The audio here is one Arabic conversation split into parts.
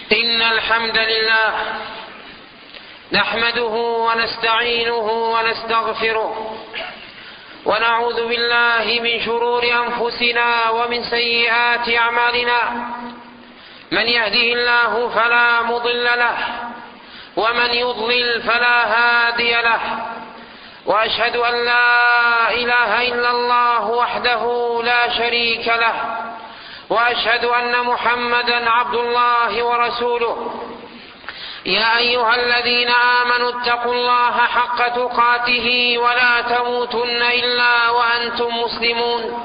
إن الحمد لله نحمده ونستعينه ونستغفره ونعوذ بالله من شرور أنفسنا ومن سيئات أعمالنا. من يهده الله فلا مضل له ومن يضلل فلا هادي له، وأشهد أن لا إله إلا الله وحده لا شريك له، وأشهد أن محمدا عبد الله ورسوله. يا أيها الذين آمنوا اتقوا الله حق تقاته ولا تموتن إلا وأنتم مسلمون.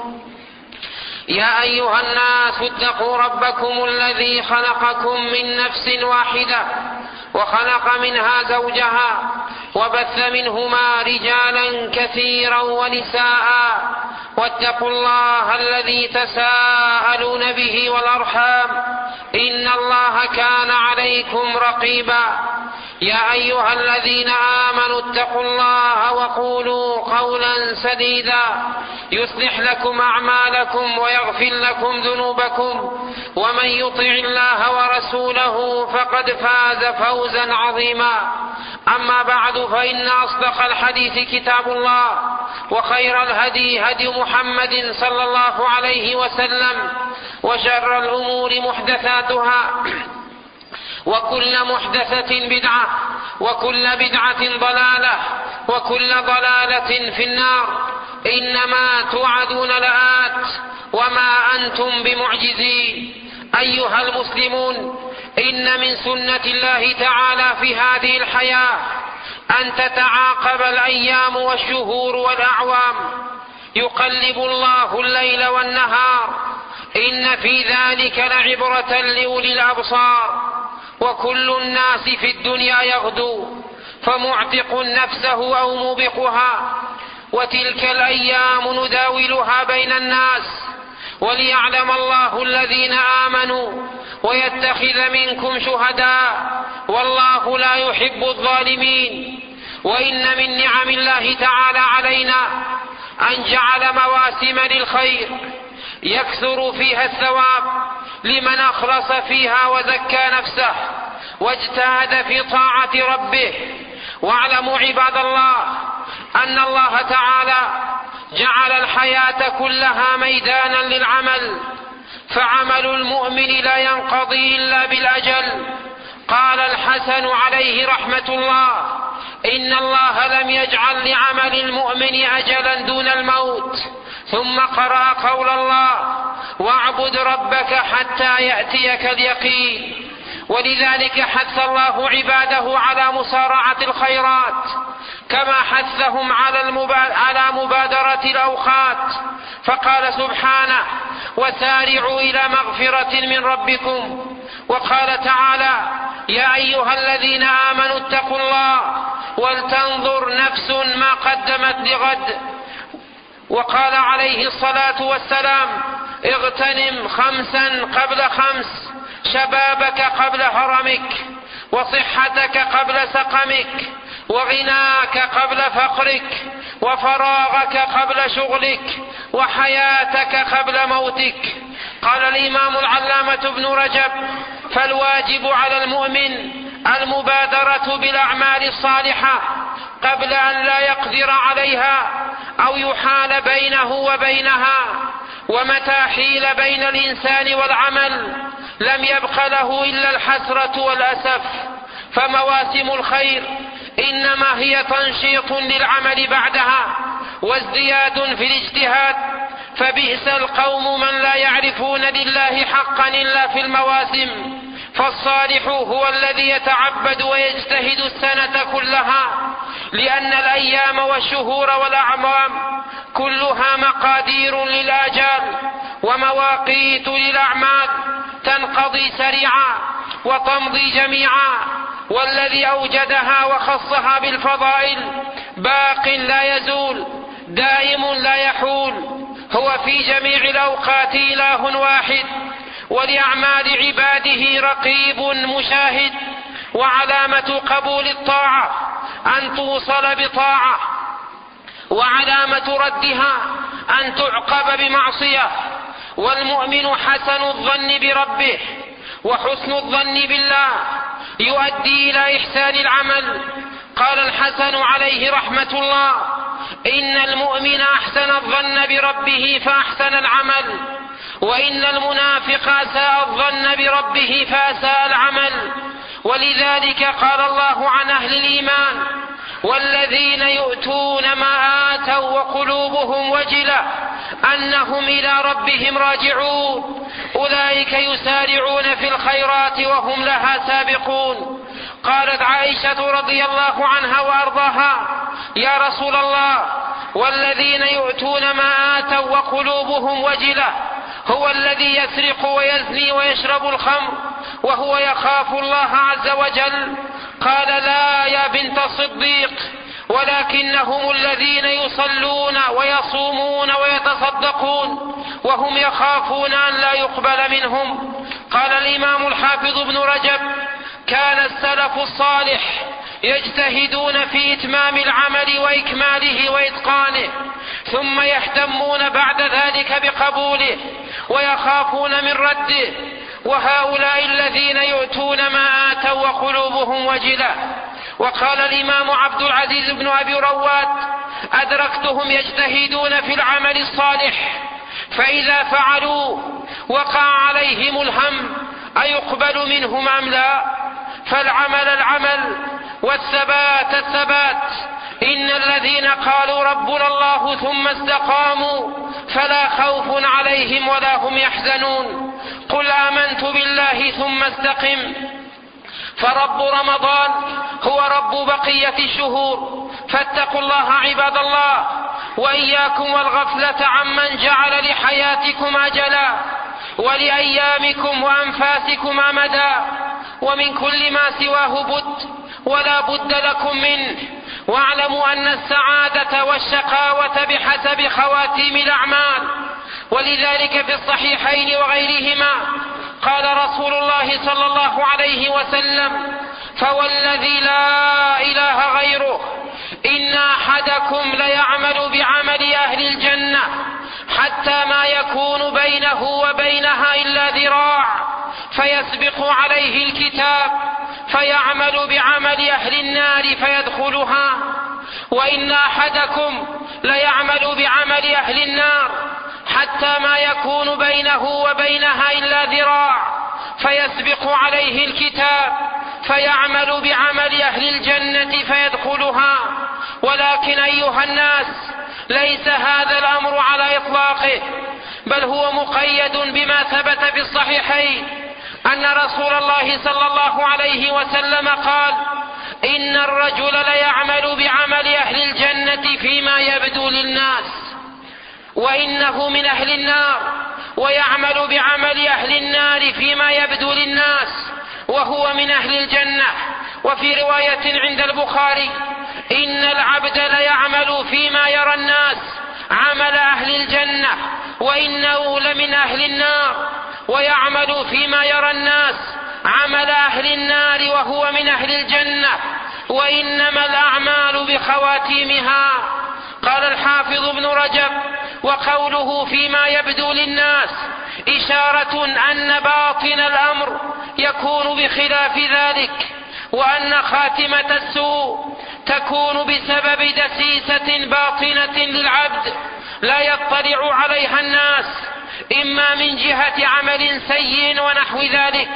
يا أيها الناس اتقوا ربكم الذي خلقكم من نفس واحدة وخلق منها زوجها وبث منهما رجالا كثيرا ونساء، واتقوا الله الذي تساءلون به والأرحام إن الله كان عليكم رقيبا. يا أيها الذين آمنوا اتقوا الله وقولوا قولا سديدا يصلح لكم أعمالكم ويغفر لكم ذنوبكم، ومن يطع الله ورسوله فقد فاز فوزا عظيما. أما بعد، فإن أصدق الحديث كتاب الله، وخير الهدي هدي محمد صلى الله عليه وسلم، وشر الأمور محدثاتها، وكل محدثة بدعة، وكل بدعة ضلالة، وكل ضلالة في النار. إنما توعدون لآت وما أنتم بمعجزين. أيها المسلمون، إن من سنة الله تعالى في هذه الحياة أن تتعاقب الأيام والشهور والأعوام، يقلب الله الليل والنهار، إن في ذلك لعبرة لأولي الأبصار. وكل الناس في الدنيا يغدو، فمعتق نفسه أو موبقها، وتلك الأيام نداولها بين الناس، وليعلم الله الذين آمنوا ويتخذ منكم شهداء، والله لا يحب الظالمين. وإن من نعم الله تعالى علينا أن جعل مواسم للخير يكثر فيها الثواب لمن أخلص فيها وزكى نفسه واجتهد في طاعة ربه. واعلموا عباد الله أن الله تعالى جعل الحياة كلها ميدانا للعمل، فعمل المؤمن لا ينقضي إلا بالأجل. قال الحسن عليه رحمة الله: إن الله لم يجعل لعمل المؤمن أجلا دون الموت. ثم قرأ قول الله: واعبد ربك حتى يأتيك اليقين. ولذلك حث الله عباده على مسارعة الخيرات، كما حثهم على مبادرة الأوقات، فقال سبحانه: وسارعوا إلى مغفرة من ربكم. وقال تعالى: يا أيها الذين آمنوا اتقوا الله ولتنظر نفس ما قدمت لغد. وقال عليه الصلاة والسلام: اغتنم 5 قبل 5، شبابك قبل هرمك، وصحتك قبل سقمك، وغناك قبل فقرك، وفراغك قبل شغلك، وحياتك قبل موتك. قال الإمام العلامة ابن رجب: فالواجب على المؤمن المبادرة بالأعمال الصالحة قبل أن لا يقدر عليها أو يحال بينه وبينها. ومتى حيل بين الإنسان والعمل لم يبق له إلا الحسرة والأسف. فمواسم الخير إنما هي تنشيط للعمل بعدها وازدياد في الاجتهاد. فبئس القوم من لا يعرفون لله حقا إلا في المواسم. فالصالح هو الذي يتعبد ويجتهد السنة كلها، لأن الأيام والشهور والأعوام كلها مقادير للآجال ومواقيت للأعمال، تنقضي سريعا وتمضي جميعا. والذي أوجدها وخصها بالفضائل باق لا يزول دائم لا يحول، هو في جميع الأوقات إله واحد، ولأعمال عباده رقيب مشاهد. وعلامة قبول الطاعة أن توصل بطاعة، وعلامة ردها أن تعقب بمعصية. والمؤمن حسن الظن بربه، وحسن الظن بالله يؤدي إلى إحسان العمل. قال الحسن عليه رحمة الله: إن المؤمن أحسن الظن بربه فأحسن العمل، وإن المنافق أساء الظن بربه فأساء العمل. ولذلك قال الله عن أهل الإيمان: والذين يؤتون ما آتوا وقلوبهم وجلة أنهم إلى ربهم راجعون أولئك يسارعون في الخيرات وهم لها سابقون. قالت عائشة رضي الله عنها وأرضاها: يا رسول الله، والذين يؤتون ما آتوا وقلوبهم وجلة هو الذي يسرق ويزني ويشرب الخمر وهو يخاف الله عز وجل؟ قال: لا يا بنت الصديق، ولكنهم الذين يصلون ويصومون ويتصدقون وهم يخافون أن لا يقبل منهم. قال الإمام الحافظ ابن رجب: كان السلف الصالح يجتهدون في إتمام العمل وإكماله وإتقانه، ثم يهتمون بعد ذلك بقبوله ويخافون من رده. وهؤلاء الذين يؤتون ما آتوا وقلوبهم وجلة. وقال الإمام عبد العزيز بن أبي رواد: أدركتهم يجتهدون في العمل الصالح، فإذا فعلوا وقع عليهم الهم أيقبل منهم أم لا؟ فالعمل العمل والثبات الثبات. إن الذين قالوا ربنا الله ثم استقاموا فلا خوف عليهم ولا هم يحزنون. قل آمنت بالله ثم استقم. فرب رمضان هو رب بقية الشهور، فاتقوا الله عباد الله، وإياكم والغفلة عمن جعل لحياتكم أجلا ولأيامكم وأنفاسكم أمدا، ومن كل ما سواه بد ولا بد لكم منه. واعلموا أن السعادة والشقاوة بحسب خواتيم الأعمال. ولذلك في الصحيحين وغيرهما قال رسول الله صلى الله عليه وسلم: فوالذي لا إله غيره إن أحدكم ليعمل بعمل أهل الجنة حتى ما يكون بينه وبينها إلا ذراع فيسبق عليه الكتاب فيعمل بعمل أهل النار فيدخلها، وإن أحدكم ليعمل بعمل أهل النار حتى ما يكون بينه وبينها إلا ذراع فيسبق عليه الكتاب فيعمل بعمل أهل الجنة فيدخلها. ولكن أيها الناس، ليس هذا الأمر على إطلاقه، بل هو مقيد بما ثبت في الصحيحين أن رسول الله صلى الله عليه وسلم قال: إن الرجل ليعمل بعمل أهل الجنة فيما يبدو للناس وإنه من أهل النار، ويعمل بعمل أهل النار فيما يبدو للناس وهو من أهل الجنة. وفي رواية عند البخاري: إن العبد ليعمل فيما يرى الناس عمل أهل الجنة وإنه لمن أهل النار، ويعمل فيما يرى الناس عمل أهل النار وهو من أهل الجنة، وإنما الأعمال بخواتيمها. قال الحافظ ابن رجب: وقوله فيما يبدو للناس إشارة أن باطن الأمر يكون بخلاف ذلك، وأن خاتمة السوء تكون بسبب دسيسة باطنة للعبد لا يطلع عليها الناس، إما من جهة عمل سيء ونحو ذلك.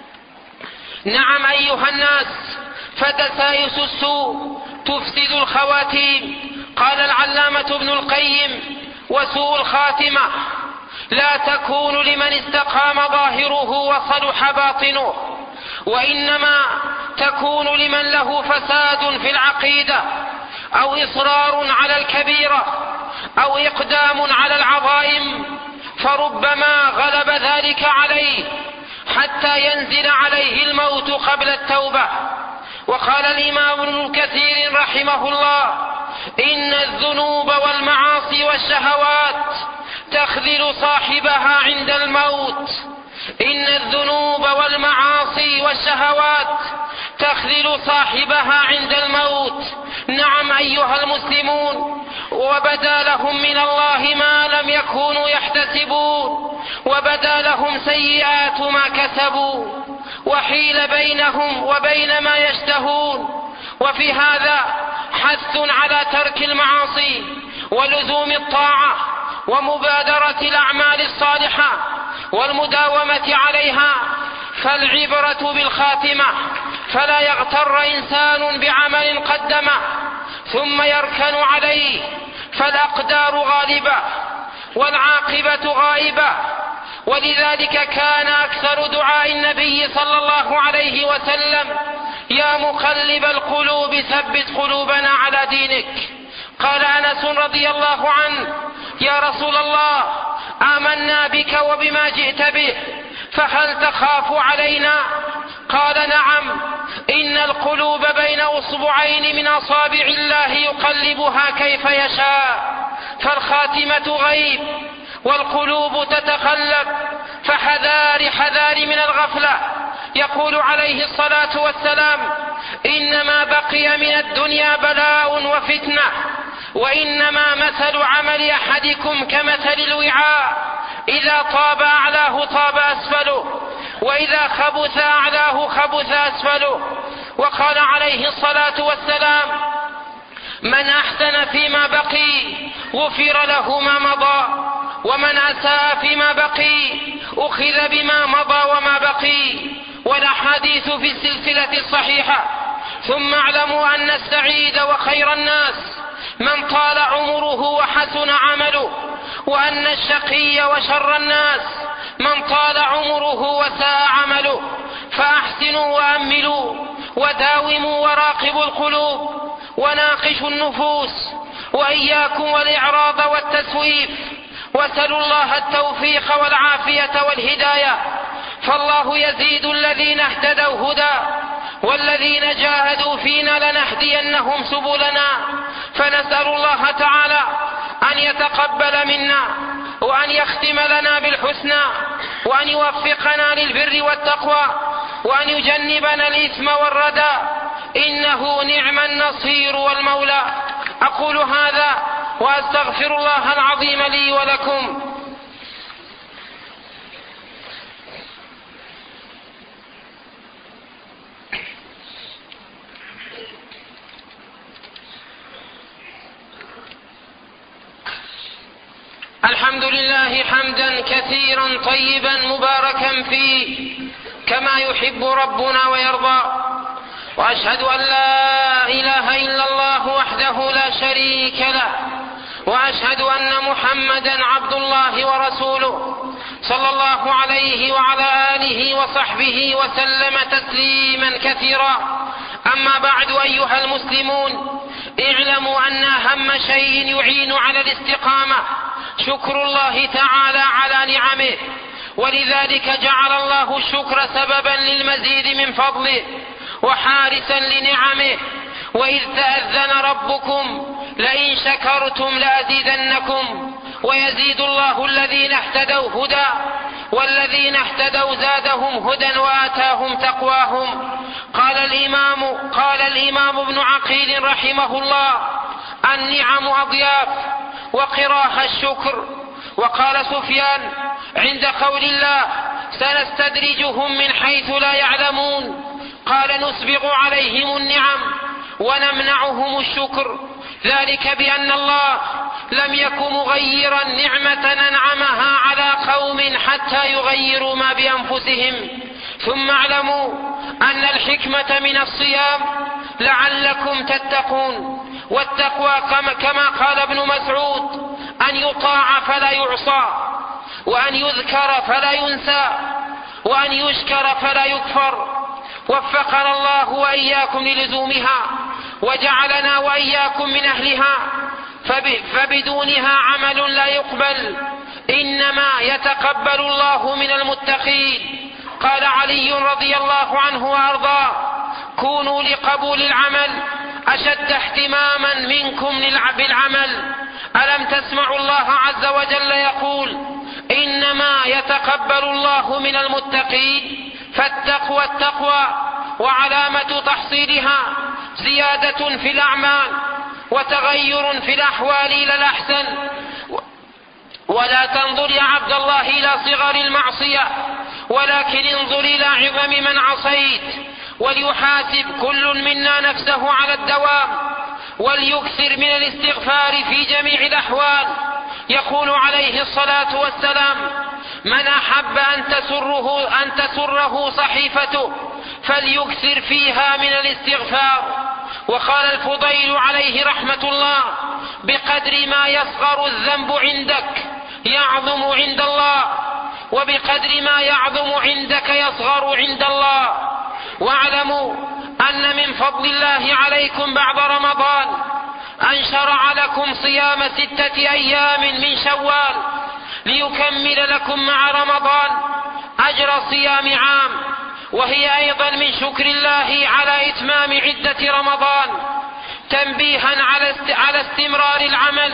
نعم أيها الناس، فدسائس السوء تفسد الخواتيم. قال العلامة ابن القيم: وسوء الخاتمة لا تكون لمن استقام ظاهره وصلح باطنه، وإنما تكون لمن له فساد في العقيدة أو إصرار على الكبيرة أو إقدام على العظائم، فربما غلب ذلك عليه حتى ينزل عليه الموت قبل التوبة. وقال الإمام ابن كثير رحمه الله: إن الذنوب والمعاصي والشهوات تخذل صاحبها عند الموت. إن الذنوب والمعاصي والشهوات تخذل صاحبها عند الموت، نعم أيها المسلمون، وبدا لهم من الله ما لم يكونوا يحتسبون، وبدا لهم سيئات ما كسبوا، وحيل بينهم وبين ما يشتهون. وفي هذا حث على ترك المعاصي ولزوم الطاعة ومبادرة الأعمال الصالحة والمداومة عليها، فالعبرة بالخاتمة، فلا يغتر إنسان بعمل قدمه ثم يركن عليه، فالأقدار غالبة والعاقبة غائبة. ولذلك كان أكثر دعاء النبي صلى الله عليه وسلم: يا مقلب القلوب ثبت قلوبنا على دينك. قال أنس رضي الله عنه: يا رسول الله، آمنا بك وبما جئت به، فهل تخاف علينا؟ قال: نعم، إن القلوب بين أصبعين من أصابع الله يقلبها كيف يشاء، فالخاتمة غيب والقلوب تتقلب، فحذار من الغفلة. يقول عليه الصلاة والسلام: إنما بقي من الدنيا بلاء وفتنة، وإنما مثل عمل أحدكم كمثل الوعاء، إذا طاب أعلاه طاب أسفله، وإذا خبث أعلاه خبث أسفله. وقال عليه الصلاة والسلام: من أحسن فيما بقي غفر له ما مضى، ومن أساء فيما بقي أخذ بما مضى وما بقي. والأحاديث في السلسلة الصحيحة. ثم اعلموا أن السعيد وخير الناس من طال عمره وحسن عمله، وأن الشقي وشر الناس من طال عمره وساء عمله. فأحسنوا وأملوا وداوموا وراقبوا القلوب وناقشوا النفوس، وإياكم والإعراض والتسويف، واسألوا الله التوفيق والعافية والهداية، فالله يزيد الذين اهتدوا هدى، والذين جاهدوا فينا لنهدينهم سبلنا. فنسأل الله تعالى أن يتقبل منا، وأن يختم لنا بالحسنى، وأن يوفقنا للبر والتقوى، وأن يجنبنا الإثم والردى، إنه نعم النصير والمولى. أقول هذا وأستغفر الله العظيم لي ولكم. الحمد لله حمدا كثيرا طيبا مباركا فيه كما يحب ربنا ويرضى، وأشهد أن لا إله إلا الله وحده لا شريك له، وأشهد أن محمدا عبد الله ورسوله صلى الله عليه وعلى آله وصحبه وسلم تسليما كثيرا. أما بعد، أيها المسلمون، اعلموا أن أهم شيء يعين على الاستقامة شكر الله تعالى على نعمه، ولذلك جعل الله الشكر سببا للمزيد من فضله وحارسا لنعمه. وإذ تأذن ربكم لئن شكرتم لأزيدنكم ويزيد الله الذين اهتدوا هدى، والذين اهتدوا زادهم هدى وآتاهم تقواهم. قال الإمام ابن عقيل رحمه الله: النعم أضياف وقراها الشكر. وقال سفيان عند قول الله: سنستدرجهم من حيث لا يعلمون، قال: نسبغ عليهم النعم ونمنعهم الشكر، ذلك بأن الله لم يكن مغيرا نعمة أنعمها على قوم حتى يغيروا ما بأنفسهم. ثم اعلموا أن الحكمة من الصيام لعلكم تتقون، والتقوى كما قال ابن مسعود: أن يطاع فلا يعصى، وأن يذكر فلا ينسى، وأن يشكر فلا يكفر. وفقنا الله وإياكم للزومها، وجعلنا وإياكم من أهلها، فبدونها عمل لا يقبل، إنما يتقبل الله من المتقين. قال علي رضي الله عنه وأرضاه: كونوا لقبول العمل أشد اهتماما منكم بالعمل. ألم تسمعوا الله عز وجل يقول: إنما يتقبل الله من المتقين، فالتقوى التقوى، وعلامة تحصيلها زيادة في الأعمال وتغير في الأحوال إلى الأحسن. ولا تنظر يا عبد الله إلى صغر المعصية، ولكن انظر إلى عظم من عصيت، وليحاسب كل منا نفسه على الدوام، وليكثر من الاستغفار في جميع الأحوال. يقول عليه الصلاة والسلام: من أحب أن تسره صحيفته فليكثر فيها من الاستغفار. وقال الفضيل عليه رحمة الله: بقدر ما يصغر الذنب عندك يعظم عند الله، وبقدر ما يعظم عندك يصغر عند الله. واعلموا أن من فضل الله عليكم بعد رمضان أن شرع لكم صيام 6 أيام من شوال ليكمل لكم مع رمضان أجر صيام عام، وهي أيضا من شكر الله على إتمام عدة رمضان، تنبيها على استمرار العمل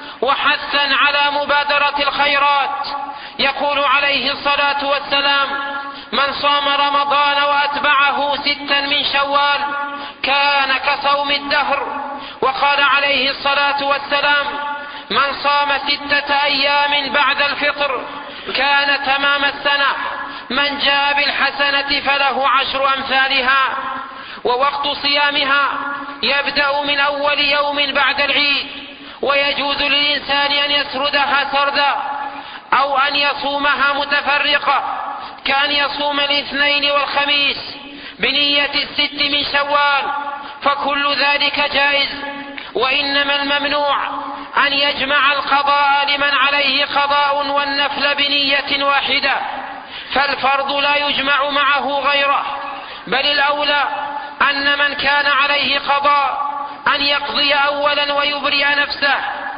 وحثا على مبادرة الخيرات. يقول عليه الصلاة والسلام: من صام رمضان وأتبعه 6 من شوال كان كصوم الدهر. وقال عليه الصلاة والسلام: من صام 6 أيام بعد الفطر كان تمام السنة. من جاء بالحسنة فله 10 أمثالها. ووقت صيامها يبدأ من أول يوم بعد العيد، ويجوز للإنسان أن يسردها سردا أو أن يصومها متفرقة، كأن يصوم الاثنين والخميس بنية 6 من شوال، فكل ذلك جائز. وإنما الممنوع أن يجمع القضاء لمن عليه قضاء والنفل بنية واحدة، فالفرض لا يجمع معه غيره، بل الأولى أن من كان عليه قضاء أن يقضي أولا ويبرئ نفسه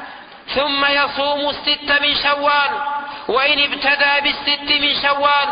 ثم يصوم 6 من شوال، وإن ابتدأ 6 من شوال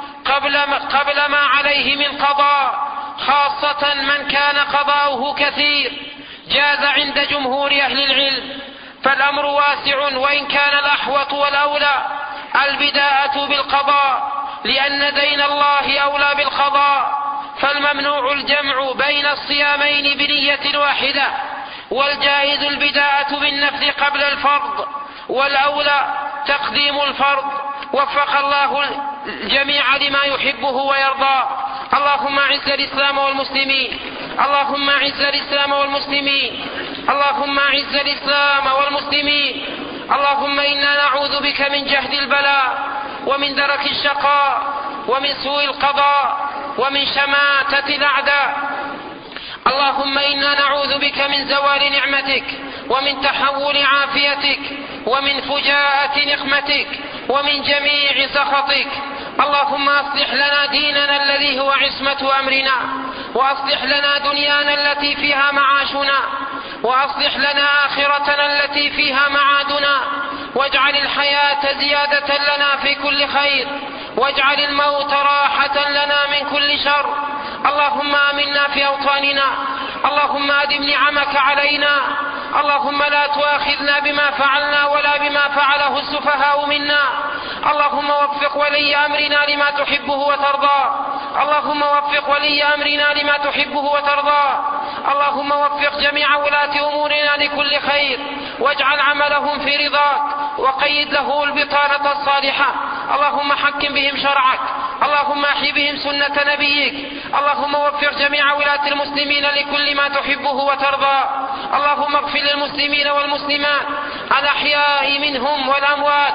قبل ما عليه من قضاء، خاصة من كان قضاؤه كثير، جاز عند جمهور أهل العلم. فالأمر واسع، وإن كان الأحوط والأولى البداءة بالقضاء، لأن دين الله أولى بالقضاء. فالممنوع الجمع بين الصيامين بنية واحدة، والجائز البداءة بالنفل قبل الفرض، والأولى تقديم الفرض. وفق الله الجميع لما يحبه ويرضاه. اللهم أعز الإسلام والمسلمين، اللهم أعز الإسلام والمسلمين، اللهم أعز الإسلام والمسلمين. اللهم إنا نعوذ بك من جهد البلاء ومن درك الشقاء ومن سوء القضاء ومن شماتة الأعداء. اللهم إنا نعوذ بك من زوال نعمتك ومن تحول عافيتك ومن فجاءة نقمتك ومن جميع سخطك. اللهم أصلح لنا ديننا الذي هو عصمة أمرنا، وأصلح لنا دنيانا التي فيها معاشنا، وأصلح لنا آخرتنا التي فيها معادنا، واجعل الحياة زيادة لنا في كل خير، واجعل الموت راحة لنا من كل شر. اللهم آمنا في أوطاننا، اللهم أدم نعمك علينا، اللهم لا تؤاخذنا بما فعلنا ولا بما فعله السفهاء منا. اللهم وفق ولي أمرنا لما تحبه وترضاه، اللهم وفق ولي أمرنا لما تحبه وترضاه. اللهم وفق جميع ولاة أمورنا لكل خير، واجعل عملهم في رضاك، وقيد له البطانة الصالحة. اللهم حكم بهم شرعك، اللهم احي بهم سنة نبيك. اللهم وفق جميع ولاة المسلمين لكل ما تحبه وترضاه. اللهم اغفر للمسلمين والمسلمات الأحياء منهم والأموات.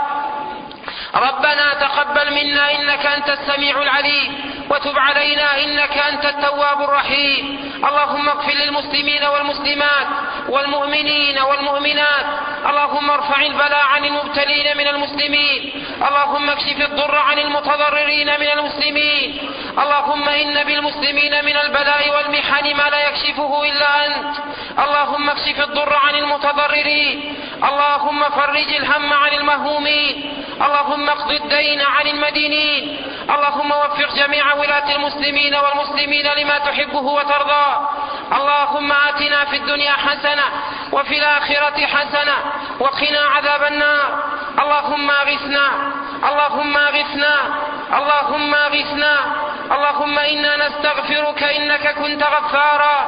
ربنا تقبل منا إنك أنت السميع العليم، وتب علينا إنك أنت التواب الرحيم. اللهم اغفر للمسلمين والمسلمات والمؤمنين والمؤمنات. اللهم ارفع البلاء عن المبتلين من المسلمين، اللهم اكشف الضر عن المتضررين من المسلمين. اللهم إن بالمسلمين من البلاء والمحن ما لا يكشفه إلا أنت. اللهم اكشف الضر عن المتضررين، اللهم فرج الهم عن المهمومين، اللهم اقض الدين عن المدينين. اللهم وفق جميع ولاة المسلمين والمسلمين لما تحبه وترضاه. اللهم آتنا في الدنيا حسنة وفي الآخرة حسنة وقنا عذاب النار. اللهم اغثنا، اللهم اغثنا، اللهم اغثنا. اللهم إنا نستغفرك إنك كنت غفارا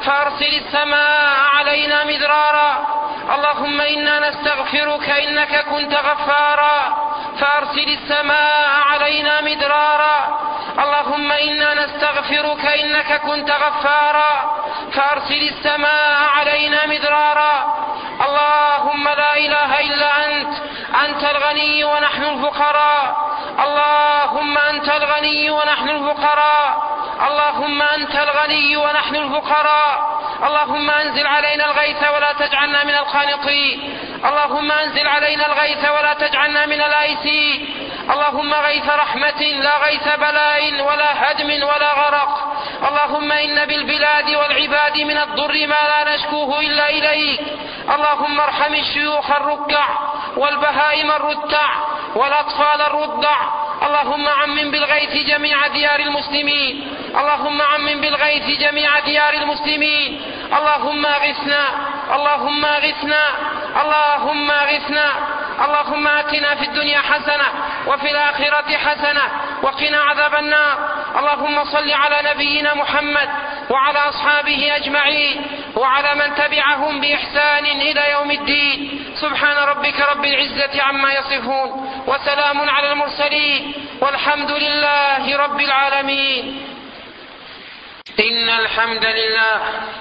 فأرسل السماء علينا مدرارا. اللهم إنا نستغفرك إنك كنت غفارا فأرسل السماء علينا مدرارا. اللهم إنا نستغفرك إنك كنت غفارا فأرسل السماء علينا مدرارا. اللهم لا إله إلا أنت الغني ونحن الفقراء. اللهم أنت الغني ونحن الفقراء. اللهم أنت الغني ونحن الفقراء. اللهم أنزل علينا الغيث ولا تجعلنا من القانطين. اللهم أنزل علينا الغيث ولا تجعلنا من الآيسين. اللهم غيث رحمة لا غيث بلاء ولا هدم ولا غرق. اللهم إن بالبلاد والعباد من الضر ما لا نشكوه إلا إليك. اللهم ارحم الشيوخ الركع والبهائم الرتع والأطفال الرضع. اللهم عمم بالغيث جميع ديار المسلمين. اللهم عمم بالغيث جميع ديار المسلمين. اللهم اغثنا. اللهم اغثنا. اللهم اغثنا. اللهم آتنا في الدنيا حسنة وفي الآخرة حسنة وقنا عذاب النار. اللهم صل على نبينا محمد وعلى أصحابه أجمعين وعلى من تبعهم بإحسان إلى يوم الدين. سبحان ربك رب العزة عما يصفون وسلام على المرسلين والحمد لله رب العالمين. إن الحمد لله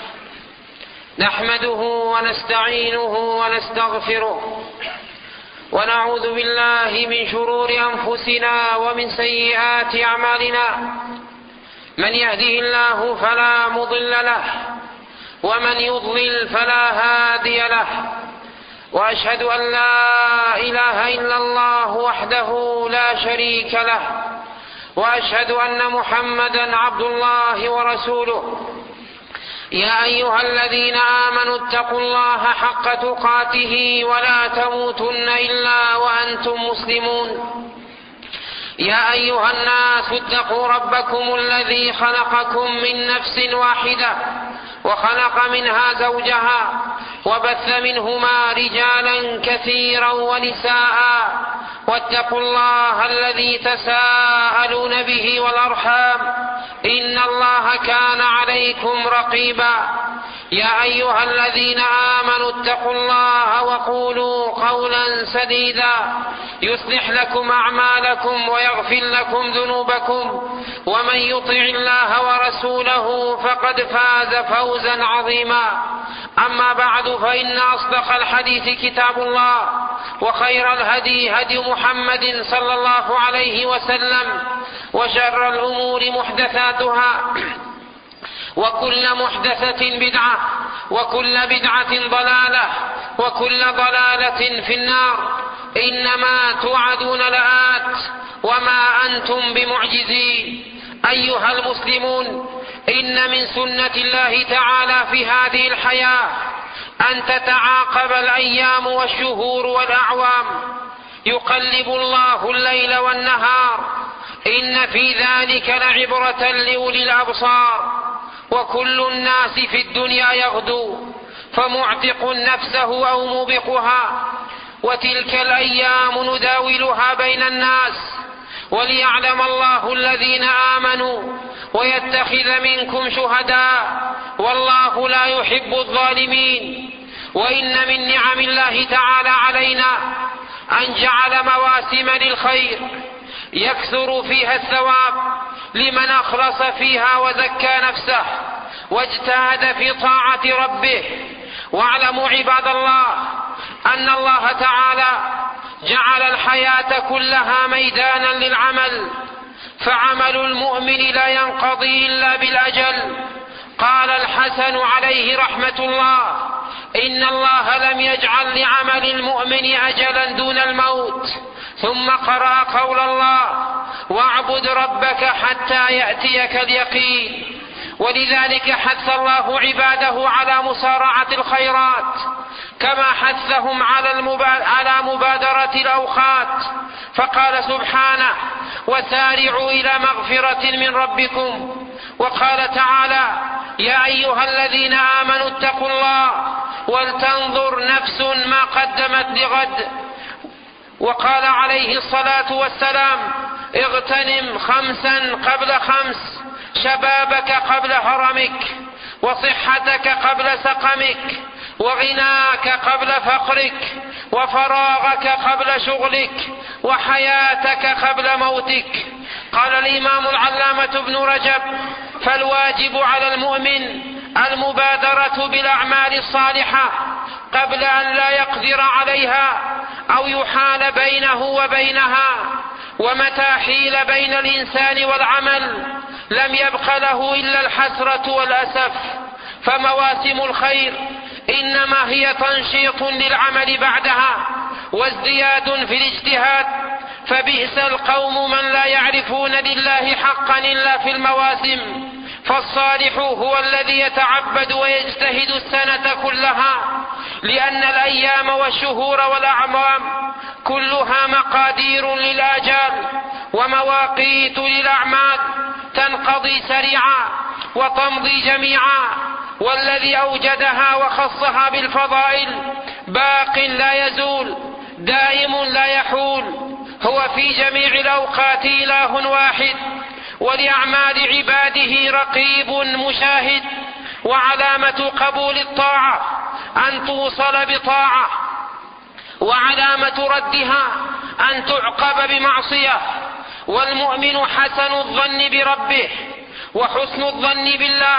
نحمده ونستعينه ونستغفره ونعوذ بالله من شرور أنفسنا ومن سيئات أعمالنا. من يهده الله فلا مضل له ومن يضلل فلا هادي له. وأشهد أن لا إله إلا الله وحده لا شريك له وأشهد أن محمدا عبد الله ورسوله. يا أيها الذين آمنوا اتقوا الله حق تقاته ولا تموتن إلا وأنتم مسلمون. يا أيها الناس اتقوا ربكم الذي خلقكم من نفس واحدة وخلق منها زوجها وبث منهما رجالا كثيرا ونساء واتقوا الله الذي تساءلون به والأرحام إن الله كان عليكم رقيبا. يا أيها الذين آمنوا اتقوا الله وقولوا قولا سديدا يصلح لكم أعمالكم ويغفر لكم ذنوبكم ومن يطع الله ورسوله فقد فاز فوزا عظيما. أما بعد فإن أصدق الحديث كتاب الله وخير الهدي هدي محمد صلى الله عليه وسلم وشر الأمور محدثاتها وكل محدثة بدعة وكل بدعة ضلالة وكل ضلالة في النار. إنما توعدون لآت وما أنتم بمعجزين. أيها المسلمون، إن من سنة الله تعالى في هذه الحياة أن تتعاقب الأيام والشهور والأعوام. يقلب الله الليل والنهار. إن في ذلك لعبرة لأولي الأبصار. وكل الناس في الدنيا يغدو فمعتق نفسه أو موبقها. وتلك الأيام نداولها بين الناس وليعلم الله الذين آمنوا ويتخذ منكم شهداء والله لا يحب الظالمين. وإن من نعم الله تعالى علينا أن جعل مواسم للخير يكثر فيها الثواب لمن أخلص فيها وزكى نفسه واجتهد في طاعة ربه. واعلموا عباد الله أن الله تعالى جعل الحياة كلها ميدانا للعمل، فعمل المؤمن لا ينقضي إلا بالأجل. قال الحسن عليه رحمة الله: إن الله لم يجعل لعمل المؤمن أجلا دون الموت. ثم قرأ قول الله: واعبد ربك حتى يأتيك اليقين. ولذلك حث الله عباده على مسارعة الخيرات كما حثهم على مبادرة الأوقات، فقال سبحانه: وسارعوا إلى مغفرة من ربكم. وقال تعالى: يا أيها الذين آمنوا اتقوا الله ولتنظر نفس ما قدمت لغد. وقال عليه الصلاة والسلام: اغتنم 5 قبل 5، شبابك قبل هرمك. وصحتك قبل سقمك، وغناك قبل فقرك، وفراغك قبل شغلك، وحياتك قبل موتك. قال الإمام العلامة ابن رجب: فالواجب على المؤمن المبادرة بالأعمال الصالحة قبل أن لا يقدر عليها أو يحال بينه وبينها، ومتى حيل بين الإنسان والعمل لم يبق له إلا الحسرة والأسف. فمواسم الخير إنما هي تنشيط للعمل بعدها وازدياد في الاجتهاد، فبئس القوم من لا يعرفون لله حقا إلا في المواسم. فالصالح هو الذي يتعبد ويجتهد السنة كلها، لأن الأيام والشهور والأعوام كلها مقادير للآجال ومواقيت للأعمال، تنقضي سريعا وتمضي جميعا. والذي أوجدها وخصها بالفضائل باق لا يزول دائم لا يحول، هو في جميع الأوقات إله واحد، ولأعمال عباده رقيب مشاهد. وعلامة قبول الطاعة أن توصل بطاعة، وعلامة ردها أن تعقب بمعصية. والمؤمن حسن الظن بربه، وحسن الظن بالله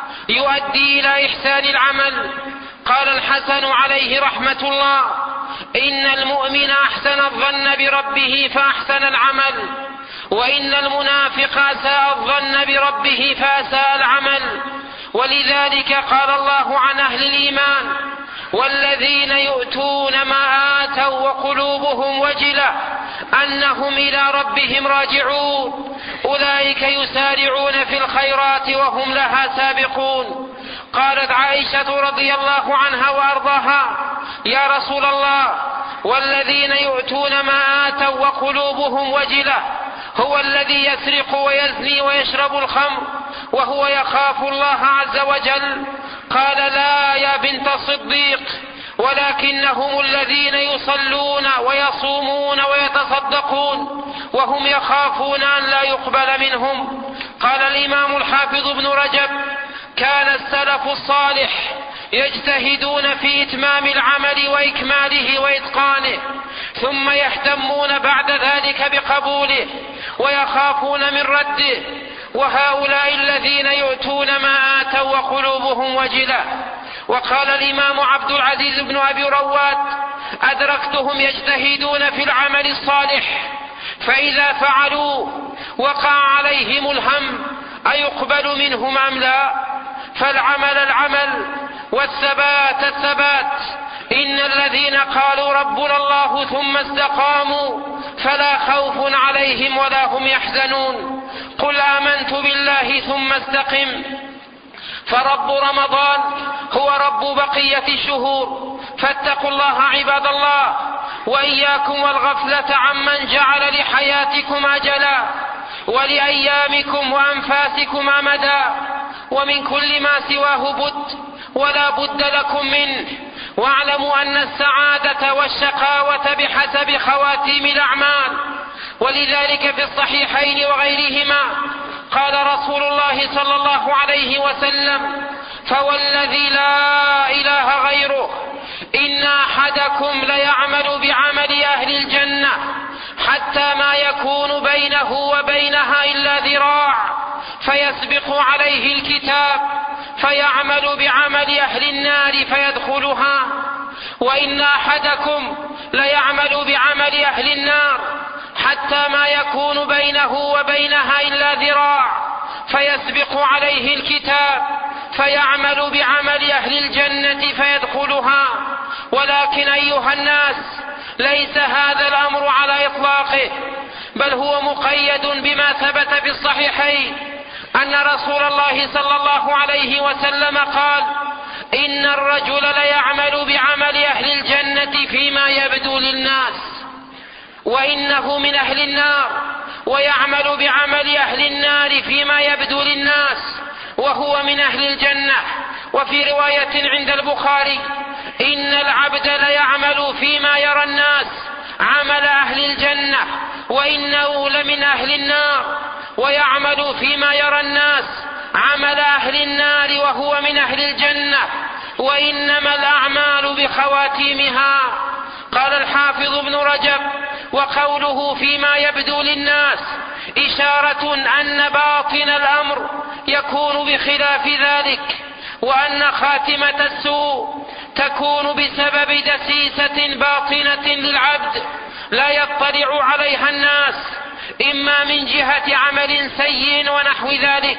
يؤدي إلى إحسان العمل. قال الحسن عليه رحمة الله: إن المؤمن أحسن الظن بربه فأحسن العمل، وإن المنافق أساء الظن بربه فأساء العمل. ولذلك قال الله عن أهل الإيمان: والذين يؤتون ما آتوا وقلوبهم وجلة أنهم إلى ربهم راجعون أولئك يسارعون في الخيرات وهم لها سابقون. قالت عائشة رضي الله عنها وأرضاها: يا رسول الله، والذين يؤتون ما آتوا وقلوبهم وجلة هو الذي يسرق ويزني ويشرب الخمر وهو يخاف الله عز وجل؟ قال: لا يا بنت الصديق، ولكنهم الذين يصلون ويصومون ويتصدقون وهم يخافون أن لا يقبل منهم. قال الإمام الحافظ ابن رجب: كان السلف الصالح يجتهدون في إتمام العمل وإكماله وإتقانه، ثم يهتمون بعد ذلك بقبوله ويخافون من رده. وهؤلاء الذين يؤتون ما آتوا وقلوبهم وجلة. وقال الإمام عبد العزيز بن أبي رواد: أدركتهم يجتهدون في العمل الصالح، فإذا فعلوا وقع عليهم الهم أيقبل منهم أم لا؟ فالعمل العمل والثبات الثبات. إن الذين قالوا ربنا الله ثم استقاموا فلا خوف عليهم ولا هم يحزنون. قل آمنت بالله ثم استقم. فرب رمضان هو رب بقية الشهور، فاتقوا الله عباد الله، وإياكم والغفلة عمن جعل لحياتكم أجلا ولأيامكم وأنفاسكم أمدا، ومن كل ما سواه بد ولا بد لكم منه. واعلموا أن السعادة والشقاوة بحسب خواتيم الأعمال. ولذلك في الصحيحين وغيرهما قال رسول الله صلى الله عليه وسلم: فوالذي لا إله غيره إن أحدكم ليعمل بعمل أهل الجنة حتى ما يكون بينه وبينها إلا ذراع، فيسبق عليه الكتاب فيعمل بعمل أهل النار فيدخلها، وإن أحدكم ليعمل بعمل أهل النار حتى ما يكون بينه وبينها إلا ذراع، فيسبق عليه الكتاب فيعمل بعمل أهل الجنة فيدخلها. ولكن أيها الناس، ليس هذا الأمر على إطلاقه، بل هو مقيد بما ثبت في الصحيحين أن رسول الله صلى الله عليه وسلم قال: إن الرجل ليعمل بعمل أهل الجنة فيما يبدو للناس، وإنه من أهل النار، ويعمل بعمل أهل النار فيما يبدو للناس وهو من أهل الجنة. وفي رواية عند البخاري: إن العبد ليعمل فيما يرى الناس عمل أهل الجنة وإنه لمن أهل النار، ويعمل فيما يرى الناس عمل أهل النار وهو من أهل الجنة، وإنما الأعمال بخواتيمها. قال الحافظ ابن رجب: وقوله فيما يبدو للناس إشارة أن باطن الأمر يكون بخلاف ذلك، وأن خاتمة السوء تكون بسبب دسيسة باطنة للعبد لا يطلع عليها الناس، إما من جهة عمل سيء ونحو ذلك.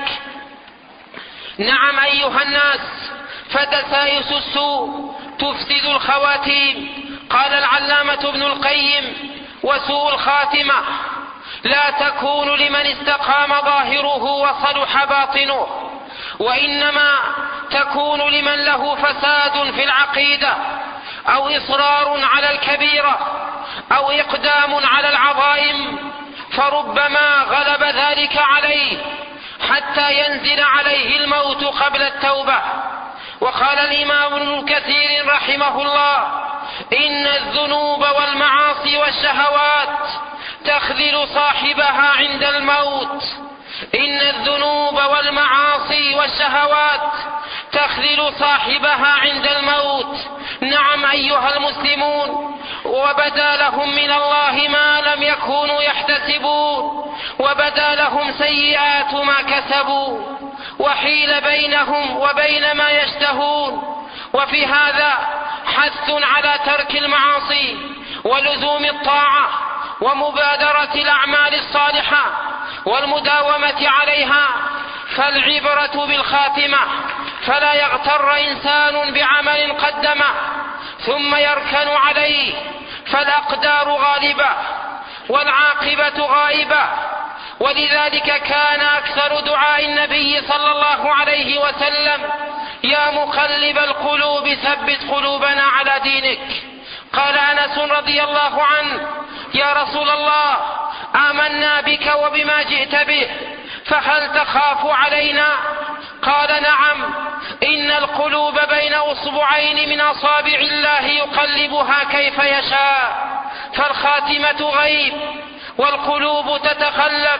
نعم أيها الناس، فدسائس السوء تفسد الخواتيم. قال العلامة ابن القيم: وسوء الخاتمة لا تكون لمن استقام ظاهره وصلح باطنه، وإنما تكون لمن له فساد في العقيدة، أو إصرار على الكبيرة، أو إقدام على العظائم، فربما غلب ذلك عليه حتى ينزل عليه الموت قبل التوبة. وقال الإمام ابن كثير رحمه الله: إن الذنوب والمعاصي والشهوات تخذل صاحبها عند الموت. إن الذنوب والمعاصي والشهوات تخذل صاحبها عند الموت. نعم أيها المسلمون، وبدا لهم من الله ما لم يكونوا يحتسبون، وبدا لهم سيئات ما كسبوا، وحيل بينهم وبين ما يشتهون. وفي هذا حث على ترك المعاصي ولزوم الطاعة ومبادرة الأعمال الصالحة والمداومة عليها، فالعبرة بالخاتمة، فلا يغتر إنسان بعمل قدمه ثم يركن عليه، فالأقدار غالبة والعاقبة غائبة. ولذلك كان أكثر دعاء النبي صلى الله عليه وسلم: يا مقلب القلوب ثبت قلوبنا على دينك. قال أنس رضي الله عنه: يا رسول الله، آمنا بك وبما جئت به، فهل تخاف علينا؟ قال: نعم، إن القلوب بين أصبعين من أصابع الله يقلبها كيف يشاء، فالخاتمة غيب والقلوب تتقلب،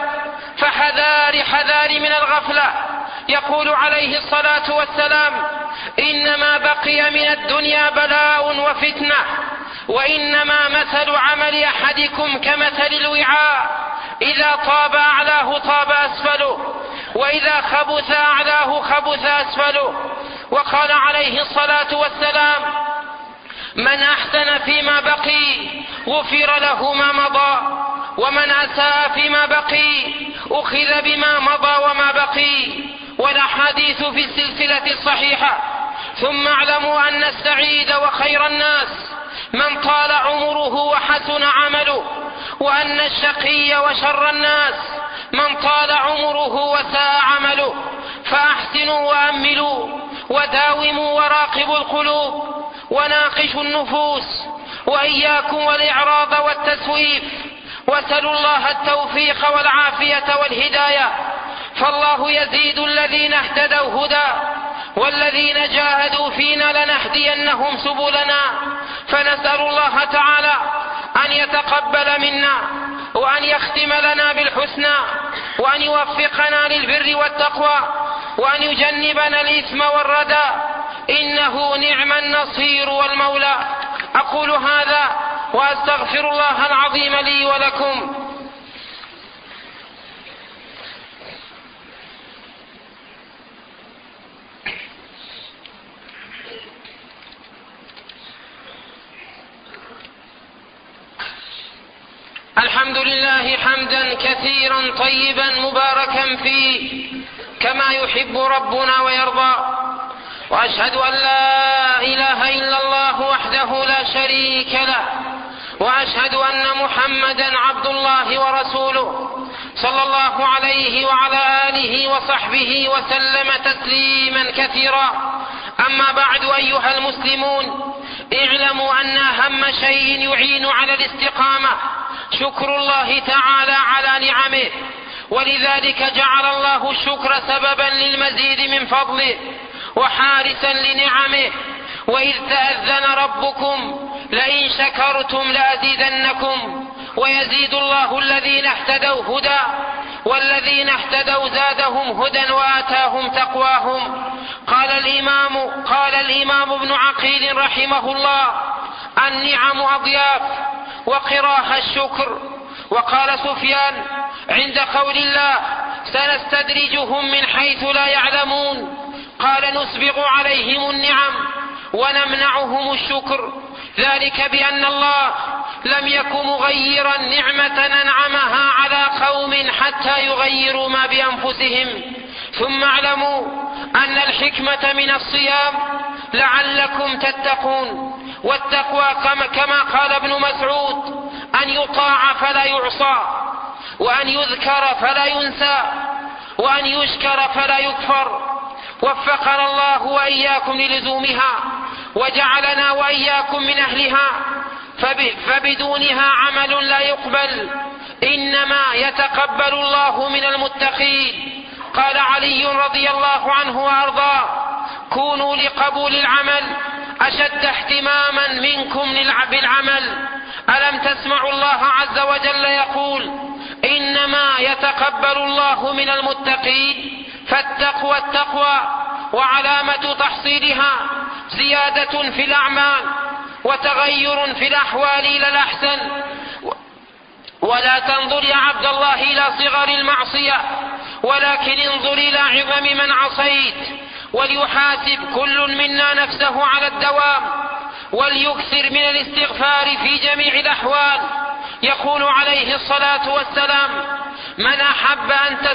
فحذار من الغفلة. يقول عليه الصلاة والسلام: إنما بقي من الدنيا بلاء وفتنة، وإنما مثل عمل أحدكم كمثل الوعاء، إذا طاب أعلاه طاب أسفله، وإذا خبث أعلاه خبث أسفله. وقال عليه الصلاة والسلام: من أحسن فيما بقي غفر له ما مضى، ومن أساء فيما بقي أخذ بما مضى وما بقي. والأحاديث في السلسلة الصحيحة. ثم اعلموا أن السعيد وخير الناس من طال عمره وحسن عمله، وأن الشقي وشر الناس من طال عمره وساء عمله. فأحسنوا وأملوا وداوموا وراقبوا القلوب وناقشوا النفوس، وإياكم والإعراض والتسويف، واسألوا الله التوفيق والعافية والهداية، فالله يزيد الذين اهتدوا هدى، والذين جاهدوا فينا لنهدينهم سبلنا. فنسأل الله تعالى أن يتقبل منا، وأن يختم لنا بالحسنى، وأن يوفقنا للبر والتقوى، وأن يجنبنا الإثم والردى، إنه نعم النصير والمولى. أقول هذا وأستغفر الله العظيم لي ولكم. الحمد لله حمدا كثيرا طيبا مباركا فيه كما يحب ربنا ويرضى، وأشهد أن لا إله إلا الله وحده لا شريك له، وأشهد أن محمدا عبد الله ورسوله صلى الله عليه وعلى آله وصحبه وسلم تسليما كثيرا. أما بعد أيها المسلمون، اعلموا أن أهم شيء يعين على الاستقامة شكر الله تعالى على نعمه، ولذلك جعل الله الشكر سببا للمزيد من فضله وحارسا لنعمه. وإذ تأذن ربكم لئن شكرتم لأزيدنكم ويزيد الله الذين اهتدوا هدى والذين اهتدوا زادهم هدى وآتاهم تقواهم. قال قال الإمام ابن عقيل رحمه الله: النعم أضياف وقراها الشكر. وقال سفيان عند قول الله: سنستدرجهم من حيث لا يعلمون، قال: نسبغ عليهم النعم ونمنعهم الشكر، ذلك بأن الله لم يكن مغيرا نعمة أنعمها على قوم حتى يغيروا ما بأنفسهم. ثم اعلموا أن الحكمة من الصيام لعلكم تتقون، والتقوى كما قال ابن مسعود: أن يطاع فلا يعصى، وأن يذكر فلا ينسى، وأن يشكر فلا يكفر. وفقنا الله وإياكم للزومها، وجعلنا وإياكم من أهلها، فبدونها عمل لا يقبل، إنما يتقبل الله من المتقين. قال علي رضي الله عنه وأرضاه: كونوا لقبول العمل أشد اهتماما منكم بالعمل. ألم تسمعوا الله عز وجل يقول: إنما يتقبل الله من المتقين؟ فالتقوى التقوى، وعلامة تحصيلها زيادة في الأعمال وتغير في الأحوال إلى الأحسن. ولا تنظر يا عبد الله إلى صغر المعصية، ولكن انظر إلى عظم من عصيت، وليحاسب كل منا نفسه على الدوام، وليكثر من الاستغفار في جميع الأحوال. يقول عليه الصلاة والسلام: من أحب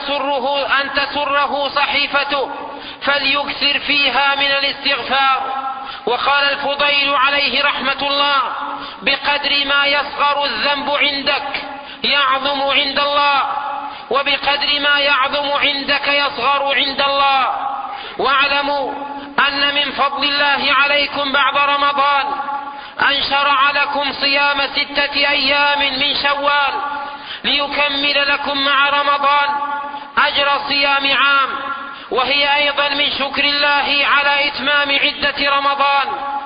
أن تسره صحيفته فليكثر فيها من الاستغفار. وقال الفضيل عليه رحمة الله: بقدر ما يصغر الذنب عندك يعظم عند الله، وبقدر ما يعظم عندك يصغر عند الله. واعلموا أن من فضل الله عليكم بعد رمضان أن شرع لكم صيام 6 أيام من شوال، ليكمل لكم مع رمضان أجر صيام عام، وهي أيضا من شكر الله على إتمام عدة رمضان،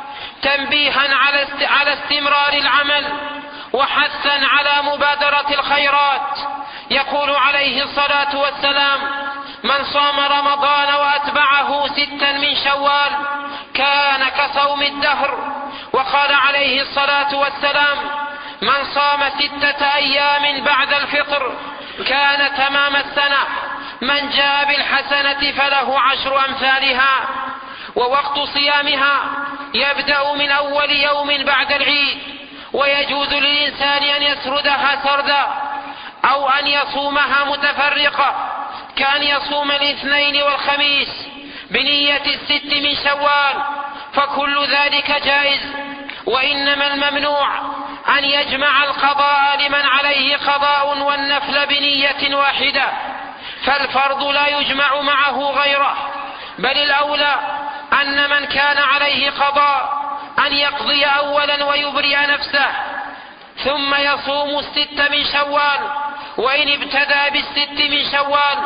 تنبيها على استمرار العمل، وحثا على مبادرة الخيرات. يقول عليه الصلاة والسلام: من صام رمضان وأتبعه 6 من شوال كان كصوم الدهر. وقال عليه الصلاة والسلام: من صام 6 أيام بعد الفطر كان تمام السنة. من جاء بالحسنة فله 10 أمثالها. ووقت صيامها يبدأ من أول يوم بعد العيد، ويجوز للإنسان أن يسردها سردا أو أن يصومها متفرقة، كأن يصوم الاثنين والخميس بنية 6 من شوال، فكل ذلك جائز. وإنما الممنوع أن يجمع القضاء لمن عليه قضاء والنفل بنية واحدة، فالفرض لا يجمع معه غيره، بل الأولى أن من كان عليه قضاء أن يقضي أولا ويبرئ نفسه، ثم يصوم 6 من شوال، وإن ابتدى 6 من شوال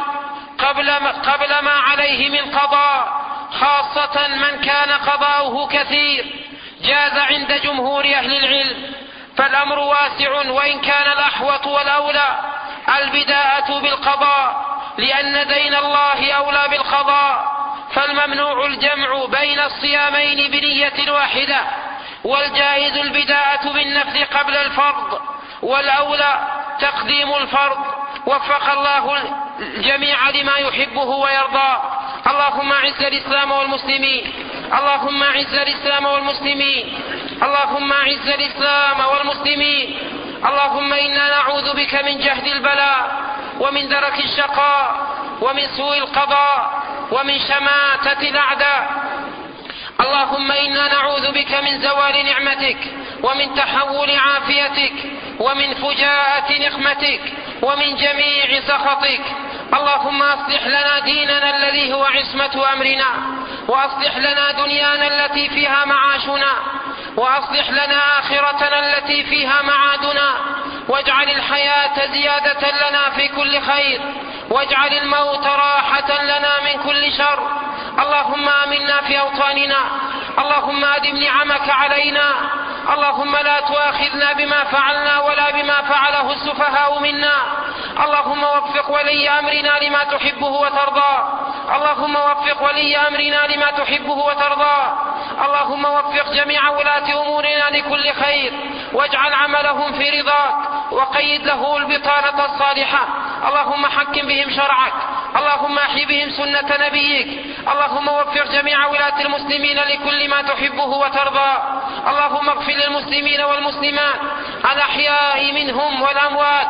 قبل ما عليه من قضاء، خاصة من كان قضاؤه كثير، جاز عند جمهور أهل العلم. فالأمر واسع، وإن كان الأحوط والأولى البداءة بالقضاء، لأن دين الله أولى بالقضاء. فالممنوع الجمع بين الصيامين بنية واحدة، والجائز البداءة بالنفل قبل الفرض، والأولى تقديم الفرض. وفق الله الجميع لما يحبه ويرضى. اللهم أعز الإسلام والمسلمين، اللهم أعز الإسلام والمسلمين، اللهم أعز الإسلام والمسلمين. اللهم إنا نعوذ بك من جهد البلاء، ومن درك الشقاء، ومن سوء القضاء، ومن شماتة الأعداء. اللهم إنا نعوذ بك من زوال نعمتك، ومن تحول عافيتك، ومن فجاءة نقمتك، ومن جميع سخطك. اللهم أصلح لنا ديننا الذي هو عصمة أمرنا، وأصلح لنا دنيانا التي فيها معاشنا، وأصلح لنا آخرتنا التي فيها معادنا، واجعل الحياة زيادة لنا في كل خير، واجعل الموت راحة لنا من كل شر. اللهم آمنا في أوطاننا، اللهم أدم نعمك علينا، اللهم لا تؤاخذنا بما فعلنا ولا بما فعله السفهاء منا. اللهم وفق ولي أمرنا لما تحبه وترضى، اللهم وفق ولي أمرنا لما تحبه وترضى. اللهم وفق جميع ولاة أمورنا لكل خير، واجعل عملهم في رضاك، وقيد له البطانة الصالحة. اللهم حكم بهم شرعك، اللهم احي بهم سنة نبيك. اللهم وفق جميع ولاة المسلمين لكل ما تحبه وترضى. اللهم اغفر للمسلمين والمسلمات الأحياء منهم والأموات.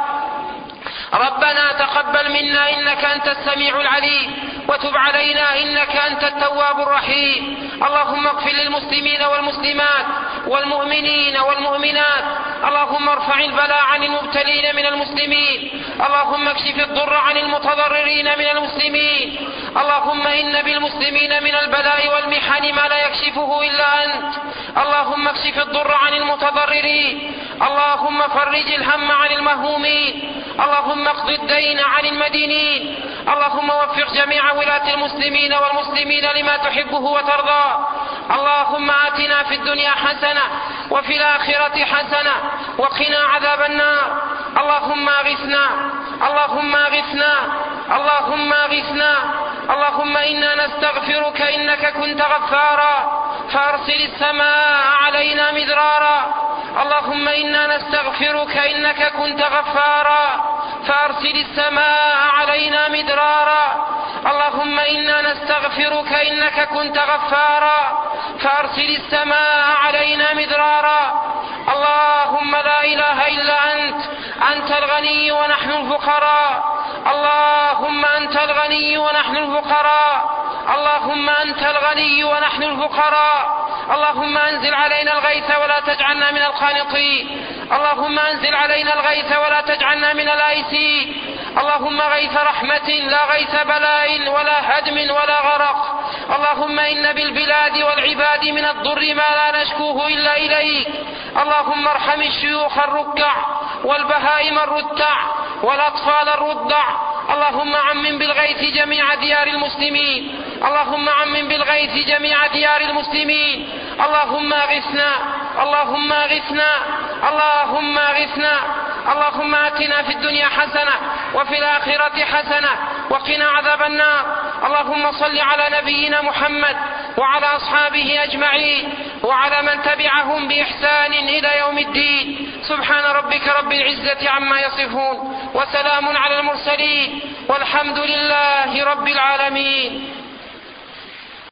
ربنا تقبل منا إنك أنت السميع العليم، وتب علينا إنك أنت التواب الرحيم. اللهم اغفر للمسلمين والمسلمات والمؤمنين والمؤمنات. اللهم ارفع البلاء عن المبتلين من المسلمين. اللهم اكشف الضر عن المتضررين من المسلمين. اللهم إن بالمسلمين من البلاء والمحن ما لا يكشفه إلا أنت. اللهم اكشف الضر عن المتضررين. اللهم فرج الهم عن المهمومين. اللهم اقض الدين عن المدينين. اللهم وفق جميع ولاة المسلمين والمسلمين لما تحبه وترضى. اللهم آتنا في الدنيا حسنة وفي الآخرة حسنة وقنا عذاب النار. اللهم اغثنا، اللهم اغثنا، اللهم اغثنا. اللهم إنا نستغفرك إنك كنت غفارا فأرسل السماء علينا مدرارا. اللهم إنا نستغفرك إنك كنت غفارا فأرسل السماء علينا مدرارا. اللهم إنا نستغفرك إنك كنت غفارا فأرسل السماء علينا مدرارا. اللهم لا إله إلا أنت، أنت الغني ونحن الفقراء. اللهم أنت الغني ونحن الفقراء. اللهم أنت الغني ونحن الفقراء. اللهم أنزل علينا الغيث ولا تجعلنا من القانطين. اللهم أنزل علينا الغيث ولا تجعلنا من الآيسين. اللهم غيث رحمة لا غيث بلاء ولا هدم ولا غرق. اللهم إن بالبلاد والعباد من الضر ما لا نشكوه إلا إليك. اللهم ارحم الشيوخ الركع والبهائم الرتع والأطفال الرضع. اللهم عمم بالغيث جميع ديار المسلمين. اللهم عمم بالغيث جميع ديار المسلمين. اللهم اغثنا، اللهم اغثنا، اللهم اغثنا. اللهم آتنا في الدنيا حسنة وفي الآخرة حسنة وقنا عذاب النار. اللهم صل على نبينا محمد وعلى أصحابه أجمعين وعلى من تبعهم بإحسان إلى يوم الدين. سبحان ربك رب العزة عما يصفون، وسلام على المرسلين، والحمد لله رب العالمين.